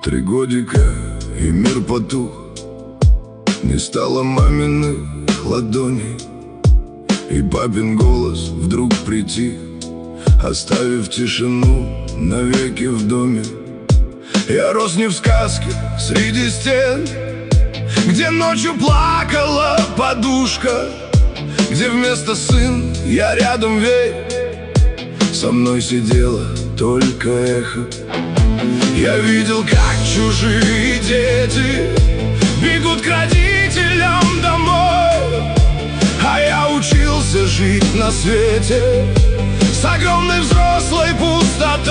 3 годика, и мир потух. Не стало маминых ладоней, и папин голос вдруг притих, оставив тишину навеки в доме. Я рос не в сказке среди стен, где ночью плакала подушка, где вместо сын я рядом ведь со мной сидело только эхо. Я видел, как чужие дети бегут к родителям домой, а я учился жить на свете с огромной взрослой пустотой.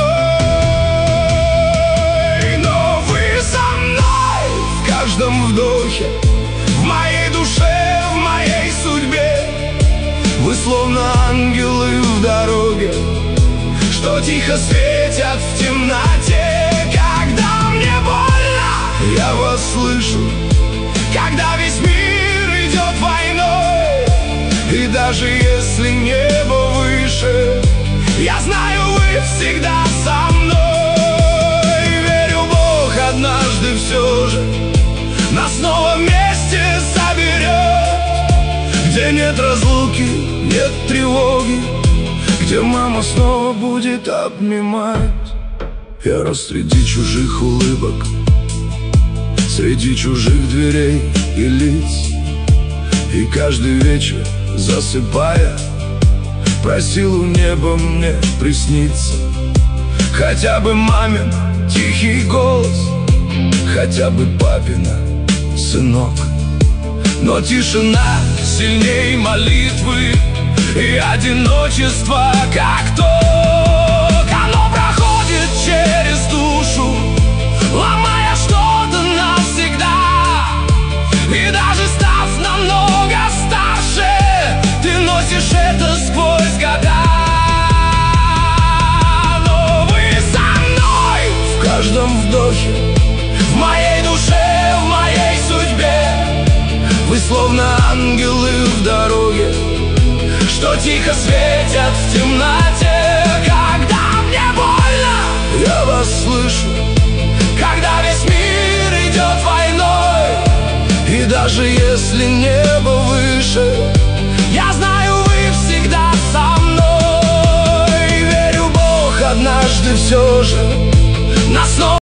Но вы со мной в каждом вдохе, в моей душе, в моей судьбе. Вы словно ангелы в дороге, что тихо светят в темноте. Когда мне больно, я вас слышу. Когда весь мир идет войной, и даже если небо выше, я знаю, вы всегда со мной. Верю, Бог однажды все же нас снова вместе соберет, где нет разлуки, нет тревоги, где мама снова будет обнимать. Я рос среди чужих улыбок, среди чужих дверей и лиц, и каждый вечер, засыпая, просил у неба мне присниться. Хотя бы мамин тихий голос, хотя бы папина сынок. Но тишина сильней молитвы и одиночество, как ток. Оно проходит через душу, ломая что-то навсегда. И даже став намного старше, ты носишь это сквозь года. Но вы со мной в каждом вдохе, в моей душе, в моей судьбе. Вы словно ангелы в дороге, что тихо светят в темноте. Когда мне больно, я вас слышу. Когда весь мир идет войной, и даже если небо выше, я знаю, вы всегда со мной. Верю, Бог однажды все же нас снова